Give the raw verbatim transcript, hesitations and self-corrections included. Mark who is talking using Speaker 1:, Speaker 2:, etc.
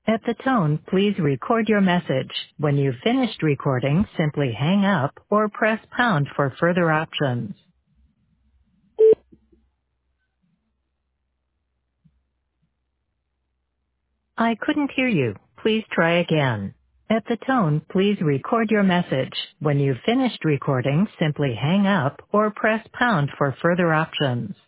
Speaker 1: At the tone, please record your message. When you've finished recording, simply hang up or press pound for further options. I couldn't hear you. Please try again. At the tone, please record your message. When you've finished recording, simply hang up or press pound for further options.